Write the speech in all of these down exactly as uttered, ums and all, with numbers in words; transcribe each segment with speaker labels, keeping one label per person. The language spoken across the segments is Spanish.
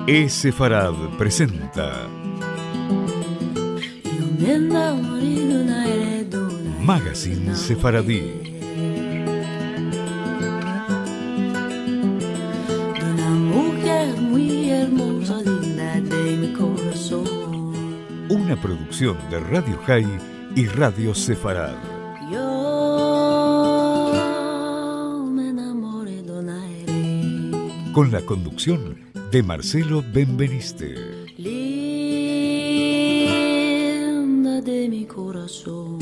Speaker 1: E-Sefarad presenta Magazine Sefaradí. Una producción de Radio High y Radio Sefarad. Con la conducción de Marcelo Benveniste.
Speaker 2: Linda de mi corazón.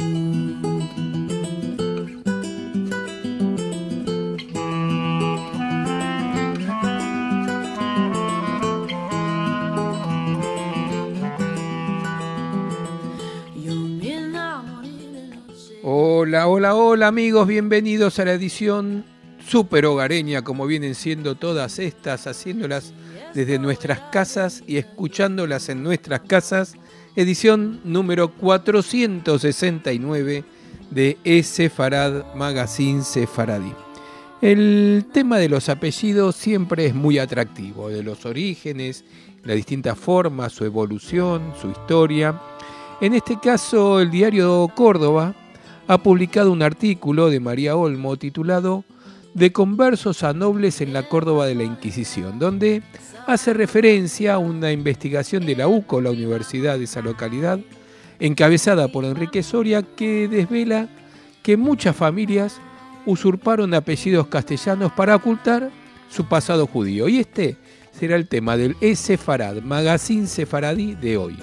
Speaker 3: Hola, hola, hola amigos, bienvenidos a la edición súper hogareña, como vienen siendo todas estas, haciéndolas desde nuestras casas y escuchándolas en nuestras casas, edición número cuatrocientos sesenta y nueve de E-Sefarad Magazine Sefaradí. El tema de los apellidos siempre es muy atractivo, de los orígenes, las distintas formas, su evolución, su historia. En este caso, el diario Córdoba ha publicado un artículo de María Olmo titulado De conversos a nobles en la Córdoba de la Inquisición, donde hace referencia a una investigación de la U C O, la universidad de esa localidad, encabezada por Enrique Soria, que desvela que muchas familias usurparon apellidos castellanos para ocultar su pasado judío. Y este será el tema del E-Sefarad, Magazine Sefaradí de hoy.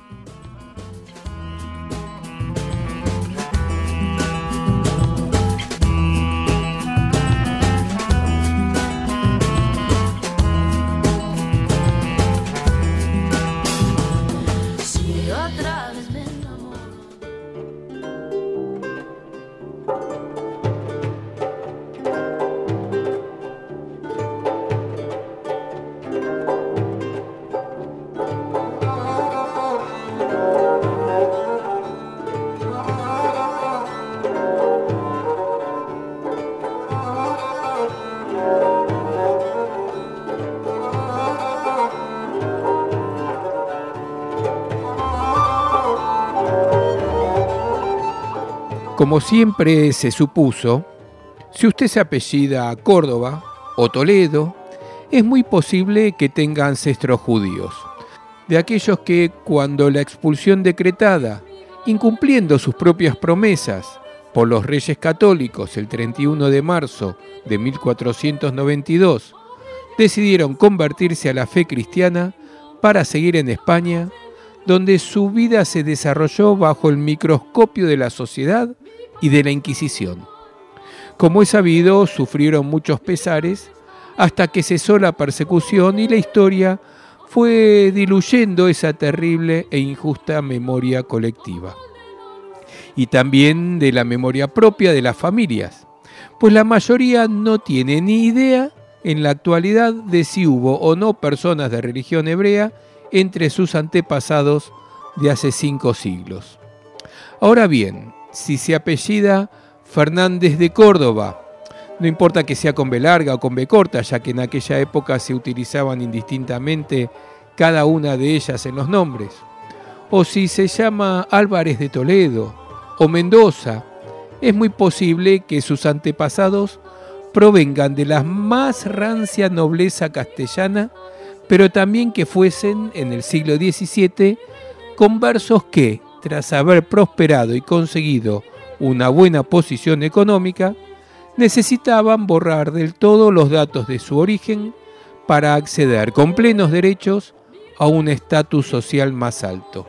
Speaker 3: Como siempre se supuso, si usted se apellida Córdoba o Toledo, es muy posible que tenga ancestros judíos, de aquellos que cuando la expulsión decretada, incumpliendo sus propias promesas por los reyes católicos el treinta y uno de marzo de mil cuatrocientos noventa y dos, decidieron convertirse a la fe cristiana para seguir en España, donde su vida se desarrolló bajo el microscopio de la sociedad y de la Inquisición. Como es sabido, sufrieron muchos pesares hasta que cesó la persecución y la historia fue diluyendo esa terrible e injusta memoria colectiva. Y también de la memoria propia de las familias, pues la mayoría no tiene ni idea en la actualidad de si hubo o no personas de religión hebrea entre sus antepasados de hace cinco siglos. Ahora bien, si se apellida Fernández de Córdoba, no importa que sea con B larga o con B corta, ya que en aquella época se utilizaban indistintamente cada una de ellas en los nombres, o si se llama Álvarez de Toledo o Mendoza, es muy posible que sus antepasados provengan de la más rancia nobleza castellana, pero también que fuesen en el siglo diecisiete conversos que, tras haber prosperado y conseguido una buena posición económica, necesitaban borrar del todo los datos de su origen para acceder con plenos derechos a un estatus social más alto.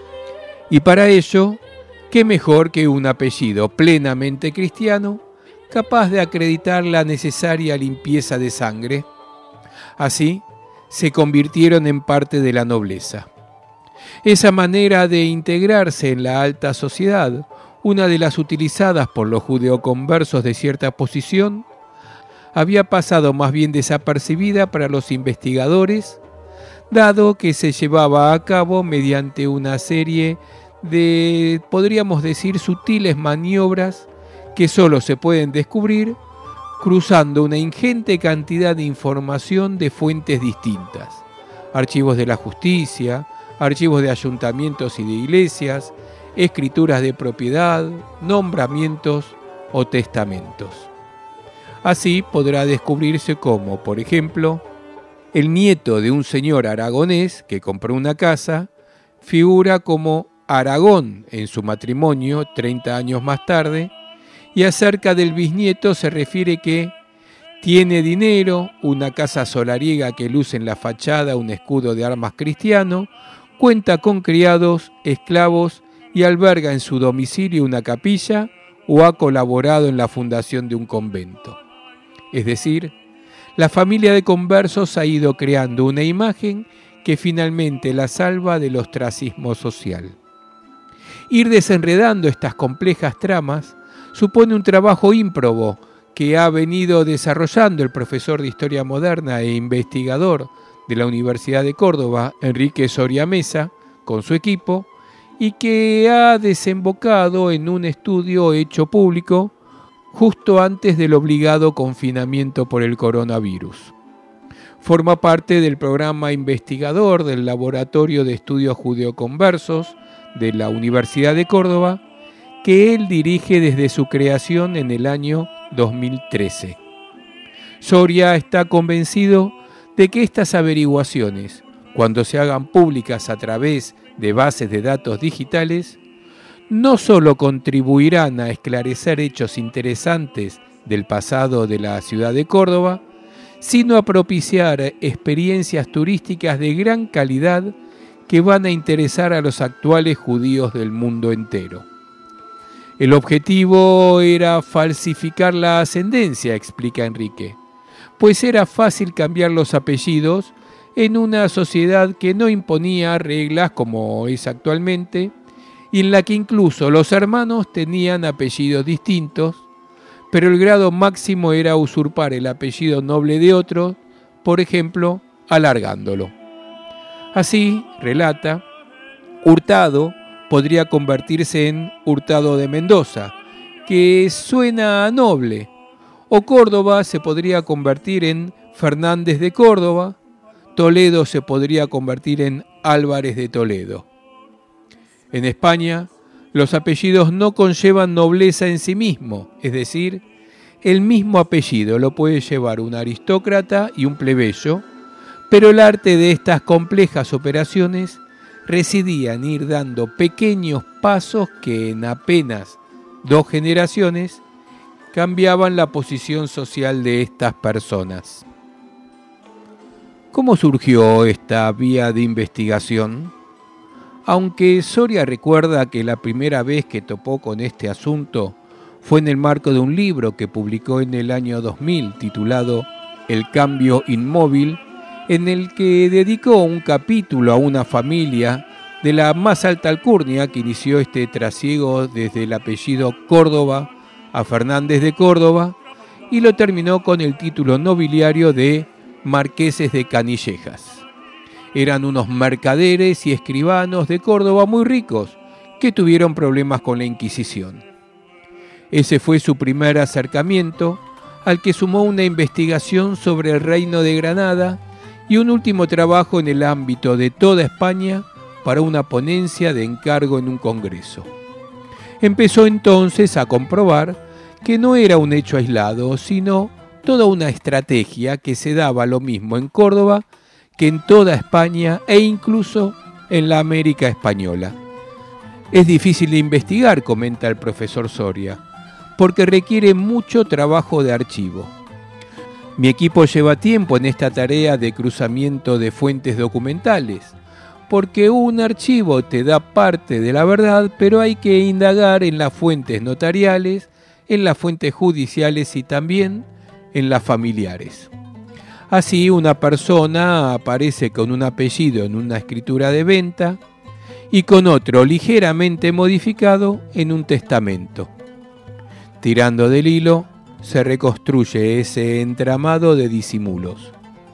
Speaker 3: Y para ello, ¿qué mejor que un apellido plenamente cristiano, capaz de acreditar la necesaria limpieza de sangre? Así, se convirtieron en parte de la nobleza. Esa manera de integrarse en la alta sociedad, una de las utilizadas por los judeoconversos de cierta posición, había pasado más bien desapercibida para los investigadores, dado que se llevaba a cabo mediante una serie de, podríamos decir, sutiles maniobras que solo se pueden descubrir cruzando una ingente cantidad de información de fuentes distintas, archivos de la justicia, archivos de ayuntamientos y de iglesias, escrituras de propiedad, nombramientos o testamentos. Así podrá descubrirse cómo, por ejemplo, el nieto de un señor aragonés que compró una casa figura como Aragón en su matrimonio treinta años más tarde, y acerca del bisnieto se refiere que tiene dinero, una casa solariega que luce en la fachada un escudo de armas cristiano, cuenta con criados, esclavos y alberga en su domicilio una capilla o ha colaborado en la fundación de un convento. Es decir, la familia de conversos ha ido creando una imagen que finalmente la salva del ostracismo social. Ir desenredando estas complejas tramas supone un trabajo ímprobo que ha venido desarrollando el profesor de Historia Moderna e investigador de la Universidad de Córdoba, Enrique Soria Mesa, con su equipo, y que ha desembocado en un estudio hecho público justo antes del obligado confinamiento por el coronavirus. Forma parte del programa investigador del Laboratorio de Estudios Judeoconversos de la Universidad de Córdoba, que él dirige desde su creación en el año dos mil trece. Soria está convencido de que estas averiguaciones, cuando se hagan públicas a través de bases de datos digitales, no solo contribuirán a esclarecer hechos interesantes del pasado de la ciudad de Córdoba, sino a propiciar experiencias turísticas de gran calidad que van a interesar a los actuales judíos del mundo entero. El objetivo era falsificar la ascendencia, explica Enrique, pues era fácil cambiar los apellidos en una sociedad que no imponía reglas como es actualmente, y en la que incluso los hermanos tenían apellidos distintos, pero el grado máximo era usurpar el apellido noble de otro, por ejemplo, alargándolo. Así, relata, Hurtado podría convertirse en Hurtado de Mendoza, que suena a noble, o Córdoba se podría convertir en Fernández de Córdoba, Toledo se podría convertir en Álvarez de Toledo. En España, los apellidos no conllevan nobleza en sí mismo, es decir, el mismo apellido lo puede llevar un aristócrata y un plebeyo, pero el arte de estas complejas operaciones residía en ir dando pequeños pasos que en apenas dos generaciones cambiaban la posición social de estas personas. ¿Cómo surgió esta vía de investigación? Aunque Soria recuerda que la primera vez que topó con este asunto fue en el marco de un libro que publicó en el año dos mil titulado El cambio inmóvil, en el que dedicó un capítulo a una familia de la más alta alcurnia que inició este trasiego desde el apellido Córdoba a Fernández de Córdoba y lo terminó con el título nobiliario de Marqueses de Canillejas. Eran unos mercaderes y escribanos de Córdoba muy ricos que tuvieron problemas con la Inquisición. Ese fue su primer acercamiento, al que sumó una investigación sobre el Reino de Granada y un último trabajo en el ámbito de toda España para una ponencia de encargo en un congreso. Empezó entonces a comprobar que no era un hecho aislado, sino toda una estrategia que se daba lo mismo en Córdoba que en toda España e incluso en la América española. Es difícil de investigar, comenta el profesor Soria, porque requiere mucho trabajo de archivo. Mi equipo lleva tiempo en esta tarea de cruzamiento de fuentes documentales, porque un archivo te da parte de la verdad, pero hay que indagar en las fuentes notariales, en las fuentes judiciales y también en las familiares. Así, una persona aparece con un apellido en una escritura de venta y con otro ligeramente modificado en un testamento. Tirando del hilo, se reconstruye ese entramado de disimulos.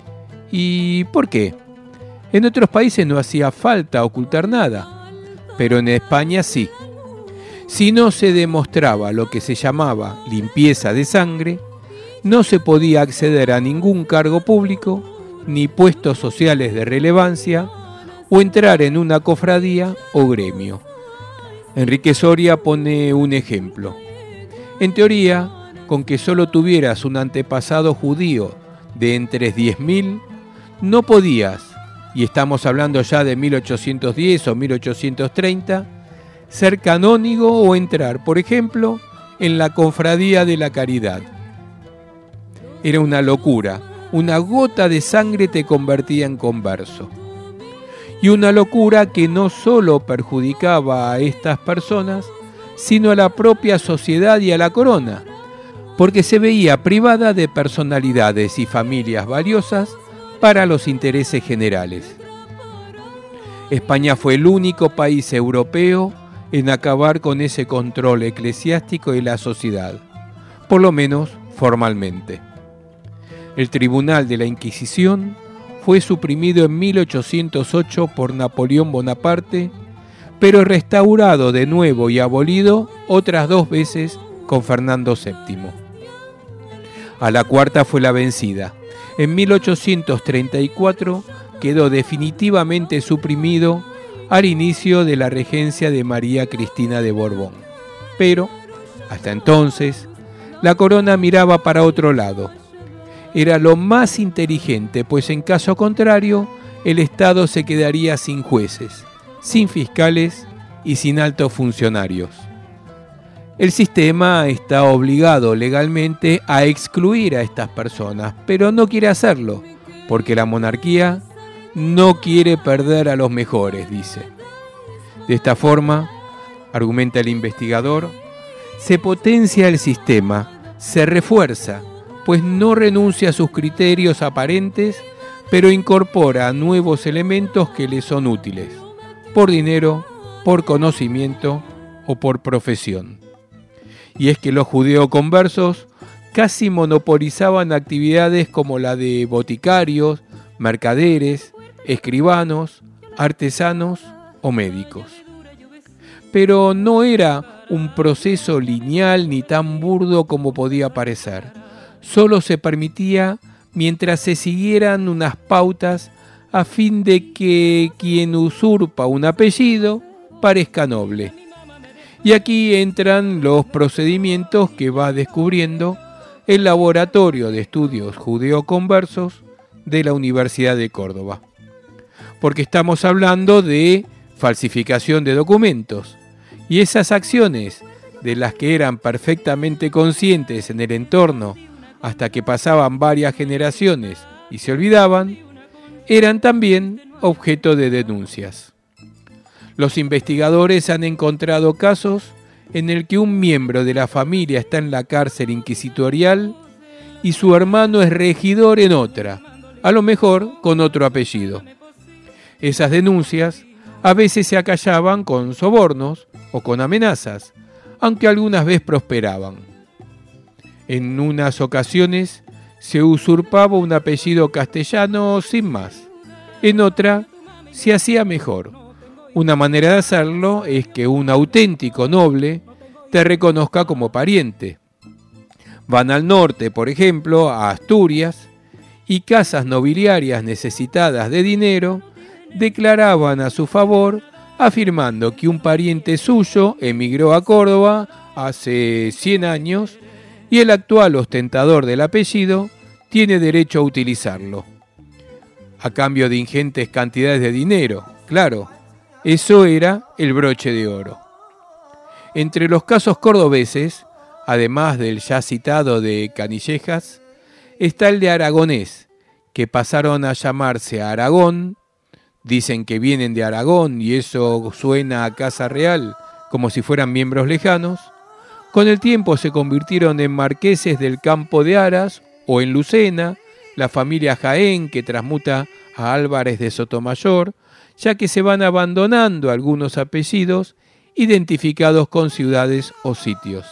Speaker 3: ¿Y por qué? En otros países no hacía falta ocultar nada, pero en España sí. Si no se demostraba lo que se llamaba limpieza de sangre, no se podía acceder a ningún cargo público ni puestos sociales de relevancia, o entrar en una cofradía o gremio. Enrique Soria pone un ejemplo. En teoría, con que solo tuvieras un antepasado judío de entre diez mil, no podías, y estamos hablando ya de mil ochocientos diez o mil ochocientos treinta, ser canónigo o entrar, por ejemplo, en la Cofradía de la Caridad. Era una locura, una gota de sangre te convertía en converso. Y una locura que no solo perjudicaba a estas personas, sino a la propia sociedad y a la corona, porque se veía privada de personalidades y familias valiosas para los intereses generales. España fue el único país europeo en acabar con ese control eclesiástico de la sociedad, por lo menos formalmente. El Tribunal de la Inquisición fue suprimido en mil ochocientos ocho por Napoleón Bonaparte, pero restaurado de nuevo y abolido otras dos veces con Fernando séptimo. A la cuarta fue la vencida. En mil ochocientos treinta y cuatro quedó definitivamente suprimido al inicio de la regencia de María Cristina de Borbón. Pero, hasta entonces, la corona miraba para otro lado. Era lo más inteligente, pues en caso contrario, el Estado se quedaría sin jueces, sin fiscales y sin altos funcionarios. El sistema está obligado legalmente a excluir a estas personas, pero no quiere hacerlo, porque la monarquía no quiere perder a los mejores, dice. De esta forma, argumenta el investigador, se potencia el sistema, se refuerza, pues no renuncia a sus criterios aparentes, pero incorpora nuevos elementos que le son útiles, por dinero, por conocimiento o por profesión. Y es que los judeoconversos casi monopolizaban actividades como la de boticarios, mercaderes, escribanos, artesanos o médicos. Pero no era un proceso lineal ni tan burdo como podía parecer. Solo se permitía mientras se siguieran unas pautas a fin de que quien usurpa un apellido parezca noble. Y aquí entran los procedimientos que va descubriendo el Laboratorio de Estudios Judeoconversos de la Universidad de Córdoba. Porque estamos hablando de falsificación de documentos, y esas acciones de las que eran perfectamente conscientes en el entorno hasta que pasaban varias generaciones y se olvidaban, eran también objeto de denuncias. Los investigadores han encontrado casos en el que un miembro de la familia está en la cárcel inquisitorial y su hermano es regidor en otra, a lo mejor con otro apellido. Esas denuncias a veces se acallaban con sobornos o con amenazas, aunque algunas veces prosperaban. En unas ocasiones se usurpaba un apellido castellano sin más. En otra se hacía mejor. Una manera de hacerlo es que un auténtico noble te reconozca como pariente. Van al norte, por ejemplo, a Asturias, y casas nobiliarias necesitadas de dinero declaraban a su favor afirmando que un pariente suyo emigró a Córdoba hace cien años y el actual ostentador del apellido tiene derecho a utilizarlo. A cambio de ingentes cantidades de dinero, claro, eso era el broche de oro. Entre los casos cordobeses, además del ya citado de Canillejas, está el de Aragonés, que pasaron a llamarse Aragón, dicen que vienen de Aragón y eso suena a Casa Real como si fueran miembros lejanos. Con el tiempo se convirtieron en marqueses del Campo de Aras o en Lucena, la familia Jaén que transmuta a Álvarez de Sotomayor, ya que se van abandonando algunos apellidos identificados con ciudades o sitios.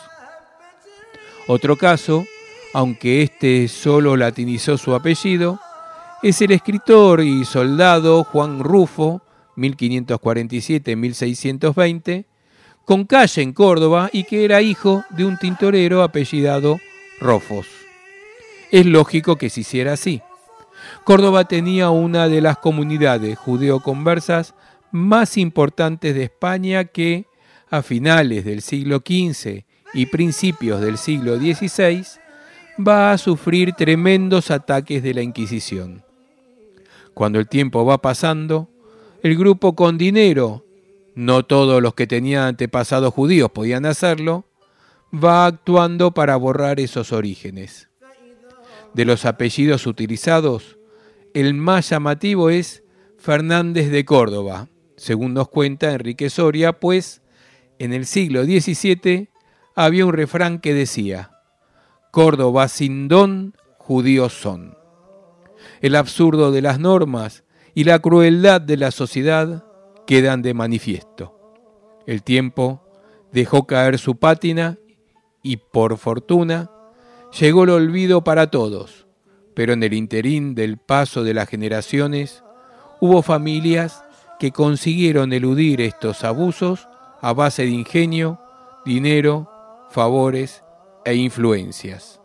Speaker 3: Otro caso, aunque este solo latinizó su apellido, es el escritor y soldado Juan Rufo, mil quinientos cuarenta y siete a mil seiscientos veinte, con calle en Córdoba y que era hijo de un tintorero apellidado Rofos. Es lógico que se hiciera así. Córdoba tenía una de las comunidades judeoconversas más importantes de España que, a finales del siglo quince y principios del siglo dieciséis, va a sufrir tremendos ataques de la Inquisición. Cuando el tiempo va pasando, el grupo con dinero, no todos los que tenían antepasados judíos podían hacerlo, va actuando para borrar esos orígenes. De los apellidos utilizados, el más llamativo es Fernández de Córdoba, según nos cuenta Enrique Soria, pues en el siglo diecisiete había un refrán que decía: Córdoba sin don, judíos son. El absurdo de las normas y la crueldad de la sociedad quedan de manifiesto. El tiempo dejó caer su pátina y, por fortuna, llegó el olvido para todos, pero en el interín del paso de las generaciones hubo familias que consiguieron eludir estos abusos a base de ingenio, dinero, favores e influencias.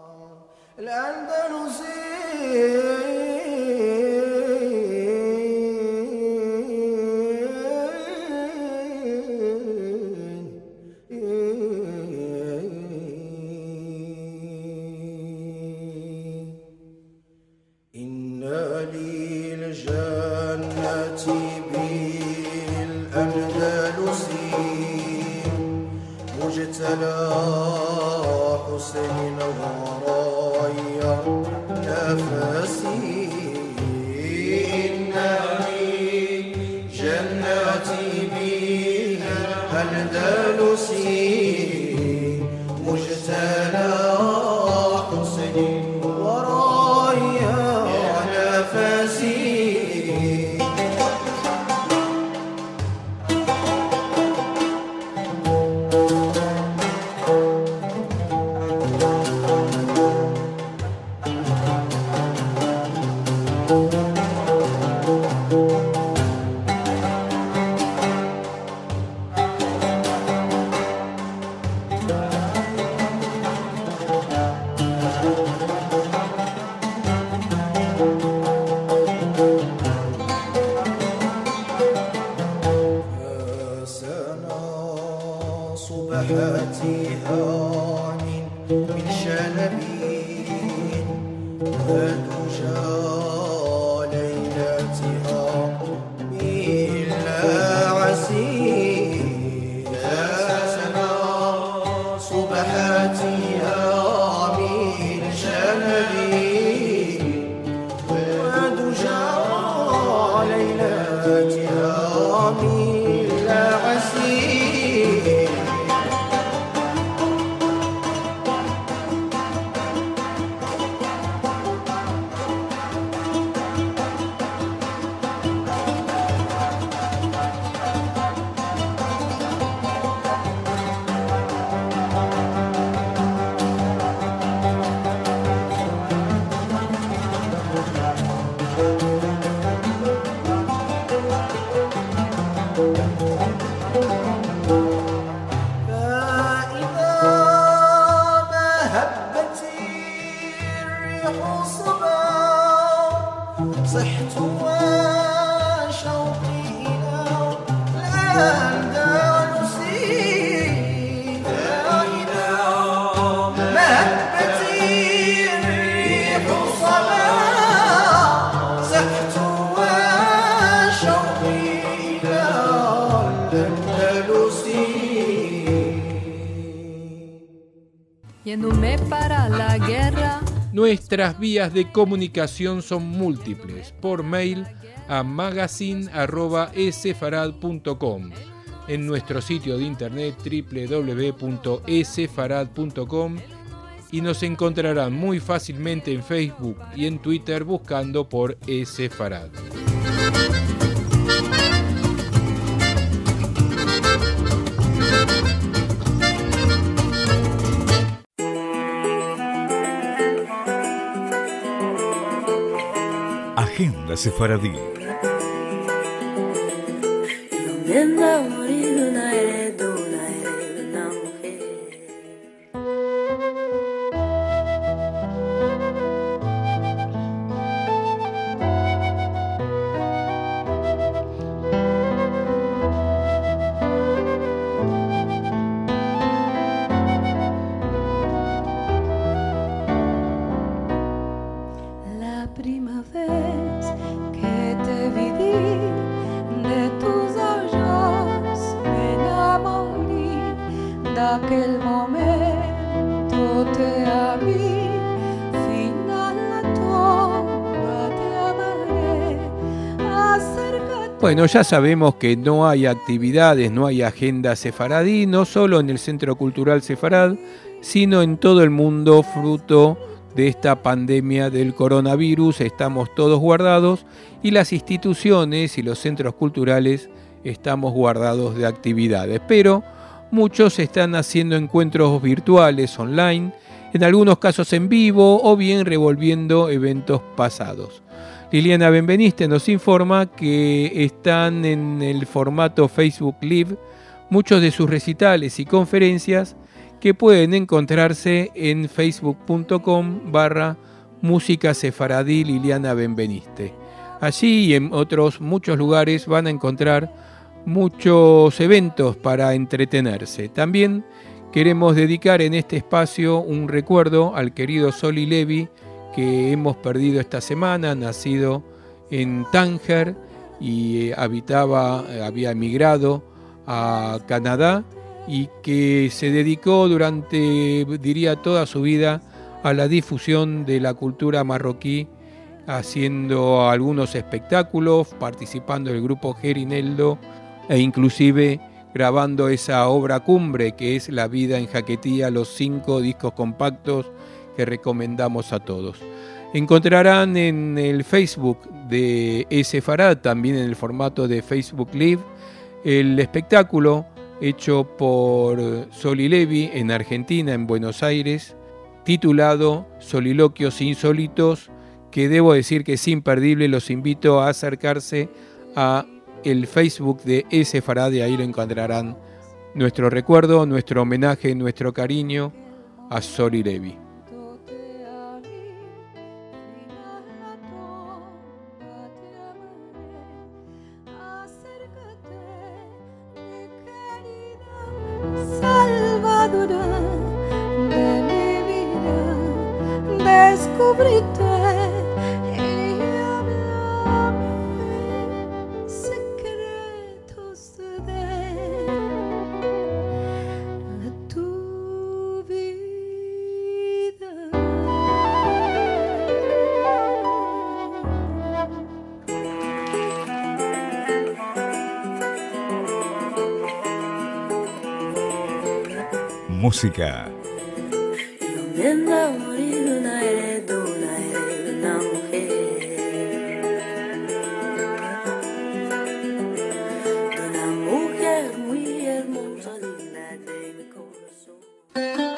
Speaker 3: Nuestras vías de comunicación son múltiples. Por mail a magazine arroba sefarad punto com, en nuestro sitio de internet doble u doble u doble u punto sefarad punto com, y nos encontrarán muy fácilmente en Facebook y en Twitter buscando por Sefarad.
Speaker 1: Agenda Sefaradí.
Speaker 3: Bueno, ya sabemos que no hay actividades, no hay agenda sefaradí, no solo en el Centro Cultural Sefarad, sino en todo el mundo, fruto de esta pandemia del coronavirus. Estamos todos guardados y las instituciones y los centros culturales estamos guardados de actividades. Pero muchos están haciendo encuentros virtuales online, en algunos casos en vivo o bien revolviendo eventos pasados. Liliana Benveniste nos informa que están en el formato Facebook Live muchos de sus recitales y conferencias que pueden encontrarse en facebook.com barra música sefaradí Liliana Benveniste. Allí y en otros muchos lugares van a encontrar muchos eventos para entretenerse. También queremos dedicar en este espacio un recuerdo al querido Zoli Levi, que hemos perdido esta semana, nacido en Tánger y habitaba, había emigrado a Canadá y que se dedicó durante, diría, toda su vida a la difusión de la cultura marroquí, haciendo algunos espectáculos, participando del grupo Gerineldo e inclusive grabando esa obra cumbre que es La vida en Jaquetía, los cinco discos compactos que recomendamos a todos. Encontrarán en el Facebook de Sefarad, también en el formato de Facebook Live, el espectáculo hecho por Zoli Levi en Argentina, en Buenos Aires, titulado Soliloquios Insólitos, que debo decir que es imperdible. Los invito a acercarse a el Facebook de Sefarad y ahí lo encontrarán nuestro recuerdo, nuestro homenaje, nuestro cariño a Zoli Levi.
Speaker 4: Salvadora de mi vida, descúbrete y háblame secretos de, de tu vida.
Speaker 1: Música.
Speaker 2: ¿Dónde anda a morir una heredona, una mujer? De una mujer muy hermosa, digna de mi corazón.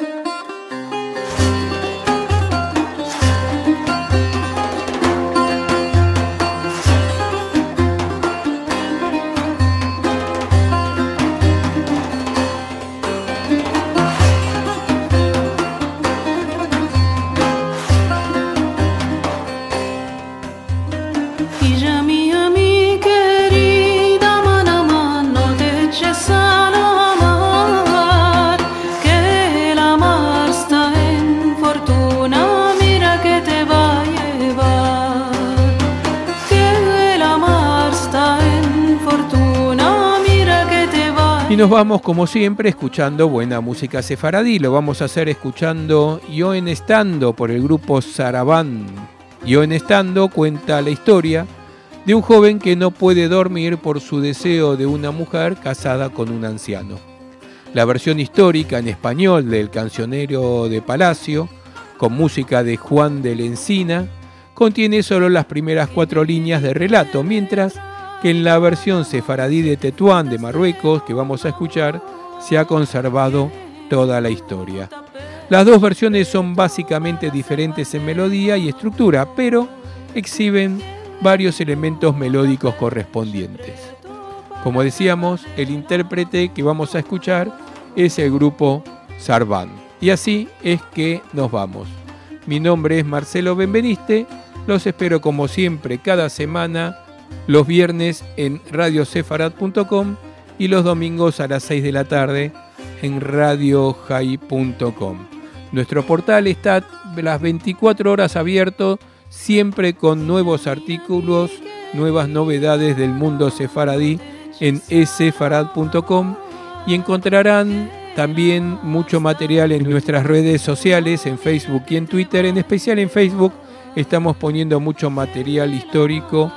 Speaker 3: Y nos vamos, como siempre, escuchando buena música sefaradí. Lo vamos a hacer escuchando Yo en Estando por el grupo Sarabán. Yo en Estando cuenta la historia de un joven que no puede dormir por su deseo de una mujer casada con un anciano. La versión histórica en español del Cancionero de Palacio, con música de Juan de la Encina, contiene solo las primeras cuatro líneas de relato, mientras que en la versión sefaradí de Tetuán de Marruecos, que vamos a escuchar, se ha conservado toda la historia. Las dos versiones son básicamente diferentes en melodía y estructura, pero exhiben varios elementos melódicos correspondientes. Como decíamos, el intérprete que vamos a escuchar es el grupo Sarabán. Y así es que nos vamos. Mi nombre es Marcelo Benveniste, los espero como siempre cada semana, los viernes en radio sefarad punto com y los domingos a las seis de la tarde en radio jai punto com. Nuestro portal está las veinticuatro horas abierto, siempre con nuevos artículos, nuevas novedades del mundo sefaradí en sefarad punto com, y encontrarán también mucho material en nuestras redes sociales, en Facebook y en Twitter. En especial en Facebook estamos poniendo mucho material histórico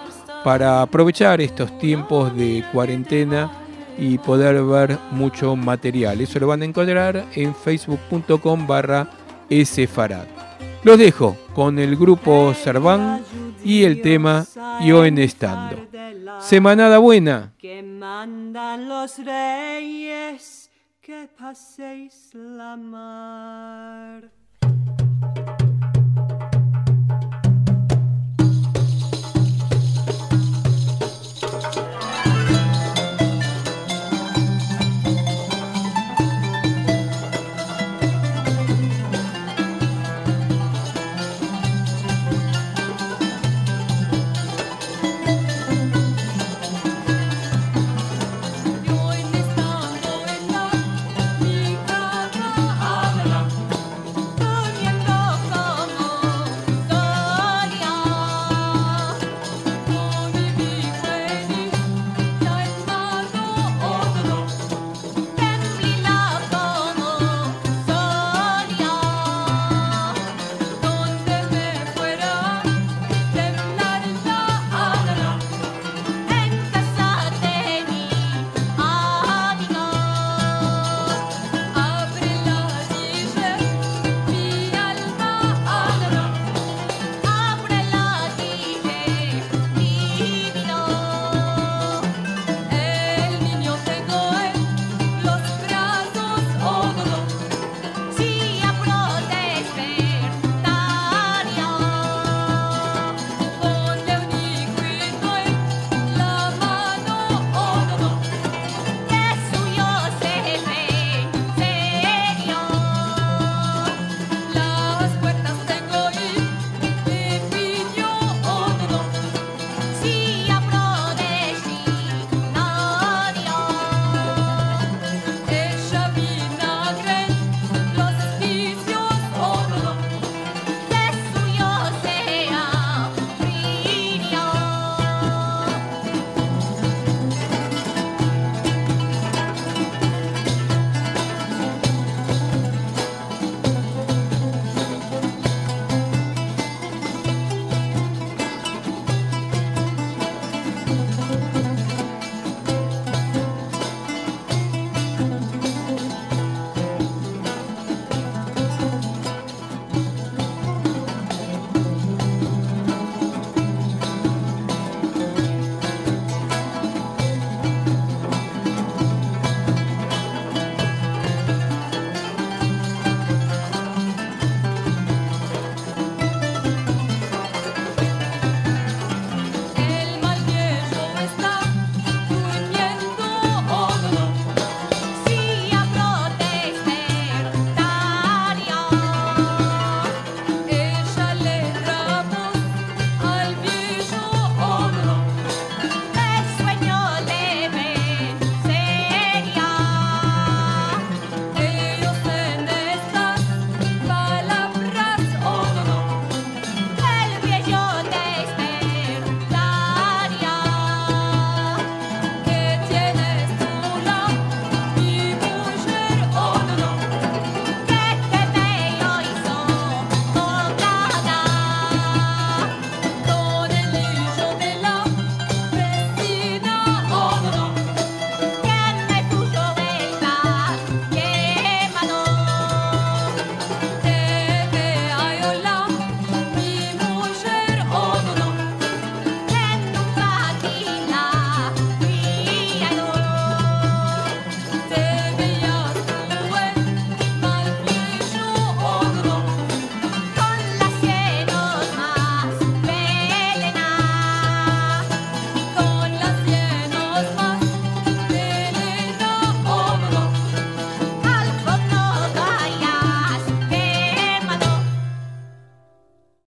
Speaker 3: para aprovechar estos tiempos de cuarentena y poder ver mucho material. Eso lo van a encontrar en facebook.com barra sfarad. Los dejo con el grupo Serván y el tema Yo en estando. Semanada buena.
Speaker 5: Que mandan los reyes que paséis la mar.